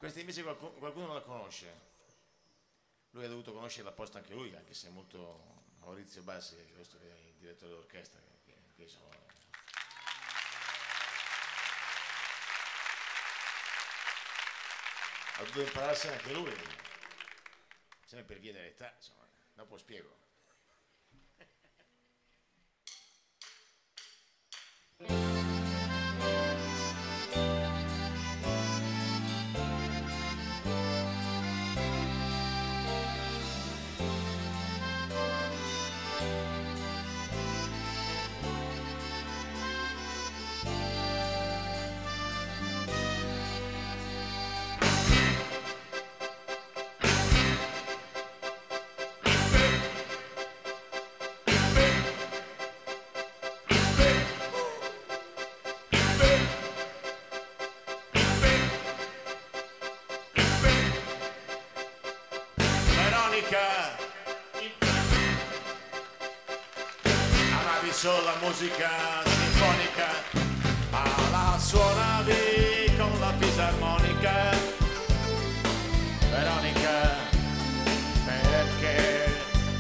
questa invece qualcuno non la conosce. Lui ha dovuto conoscere la posta anche lui, anche se è molto Maurizio Bassi, questo che è il direttore d'orchestra, che sono... ha dovuto impararsene anche lui, sempre per via dell'età, insomma, dopo spiego. Amavi solo la musica sinfonica, ma la suonavi con la fisarmonica. Veronica, perché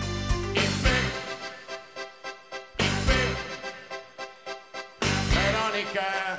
Veronica,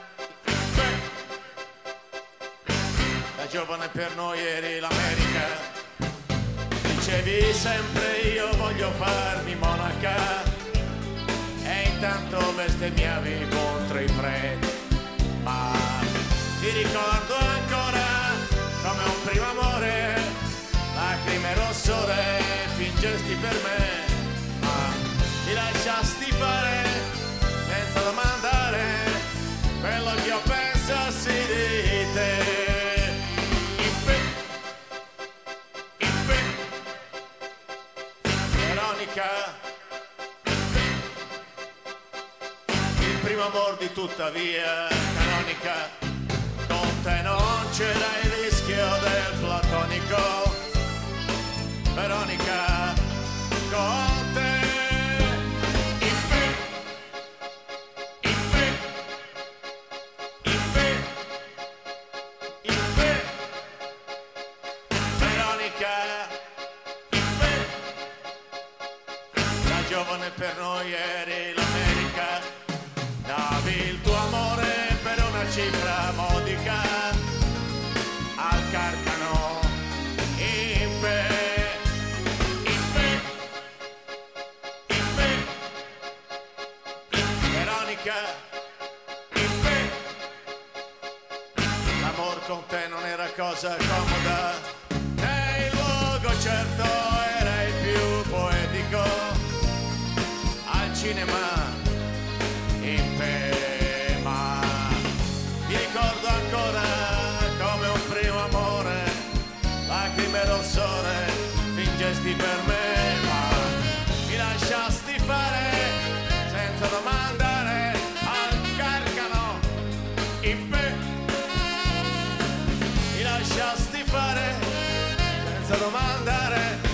da giovane per noi eri l'America. Dicevi sempre io voglio farmi monaca e intanto bestemmiavi contro i preti. Ma ti ricordo ancora come un primo amore, lacrime rossore fingesti per me, ma ti lasciasti fare senza domandare quello che io pensassi di te. Il primo amor di tutta via canonica, con te non c'era il rischio del platonico. Veronica, con te Veronica, giovane per noi eri l'America, davi il tuo amore per una cifra modica al Carcano in pe, Veronica, l'amor con te non era cosa comoda, e il luogo certo era il più poetico. Cinema in pema, mi ricordo ancora come un primo amore, lacrime rossore fingesti per me, ma mi lasciasti fare senza domandare al Carcano in pe, mi lasciasti fare senza domandare